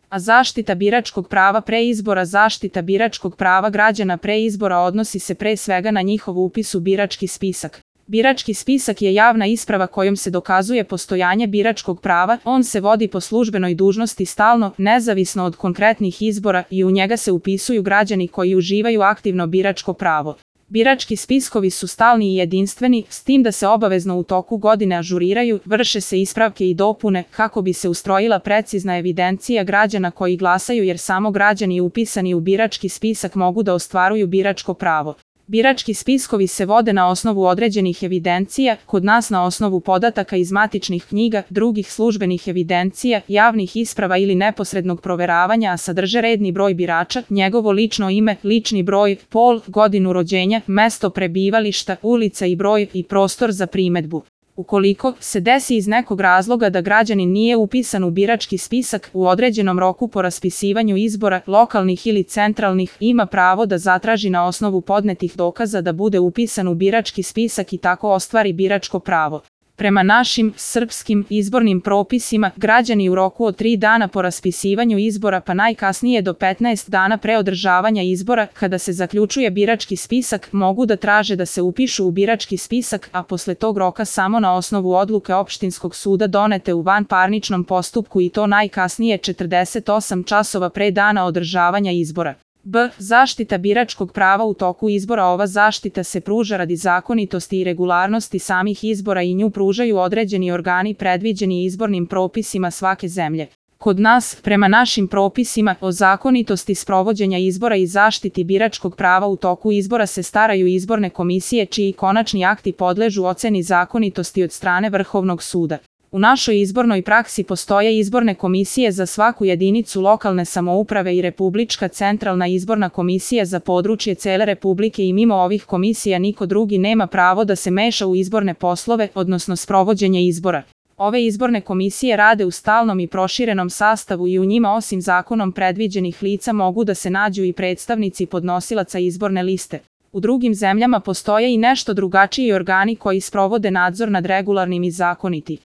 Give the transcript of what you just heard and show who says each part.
Speaker 1: A zaštita biračkog prava pre izbora. Zaštita biračkog prava građana pre izbora odnosi se pre svega na njihov upis u birački spisak. Birački spisak je javna isprava kojom se dokazuje postojanje biračkog prava, on se vodi po službenoj dužnosti stalno, nezavisno od konkretnih izbora i u njega se upisuju građani koji uživaju aktivno biračko pravo. Birački spiskovi su stalni i jedinstveni, s tim da se obavezno u toku godine ažuriraju, vrše se ispravke i dopune kako bi se ustrojila precizna evidencija građana koji glasaju jer samo građani upisani u birački spisak mogu da ostvaruju biračko pravo. Birački spiskovi se vode na osnovu određenih evidencija, kod nas na osnovu podataka iz matičnih knjiga, drugih službenih evidencija, javnih isprava ili neposrednog proveravanja, a sadrže redni broj birača, njegovo lično ime, lični broj, pol, godinu rođenja, mesto prebivališta, ulica i broj i prostor za primedbu. Ukoliko se desi iz nekog razloga da građanin nije upisan u birački spisak u određenom roku po raspisivanju izbora, lokalnih ili centralnih, ima pravo da zatraži na osnovu podnetih dokaza da bude upisan u birački spisak i tako ostvari biračko pravo. Prema našim, srpskim, izbornim propisima, građani u roku od 3 dana po raspisivanju izbora pa najkasnije do 15 dana pre održavanja izbora, kada se zaključuje birački spisak, mogu da traže da se upišu u birački spisak, a posle tog roka samo na osnovu odluke opštinskog suda donete u vanparničnom postupku i to najkasnije 48 časova pre dana održavanja izbora. B. Zaštita biračkog prava u toku izbora. Ova zaštita se pruža radi zakonitosti i regularnosti samih izbora i nju pružaju određeni organi predviđeni izbornim propisima svake zemlje. Kod nas, prema našim propisima o zakonitosti sprovođenja izbora i zaštiti biračkog prava u toku izbora se staraju izborne komisije čiji konačni akti podležu oceni zakonitosti od strane Vrhovnog suda. U našoj izbornoj praksi postoje izborne komisije za svaku jedinicu lokalne samouprave i Republička centralna izborna komisija za područje cele Republike i mimo ovih komisija niko drugi nema pravo da se meša u izborne poslove, odnosno sprovođenje izbora. Ove izborne komisije rade u stalnom i proširenom sastavu i u njima osim zakonom predviđenih lica mogu da se nađu i predstavnici podnosilaca izborne liste. U drugim zemljama postoje i nešto drugačiji organi koji sprovode nadzor nad regularnim i zakoniti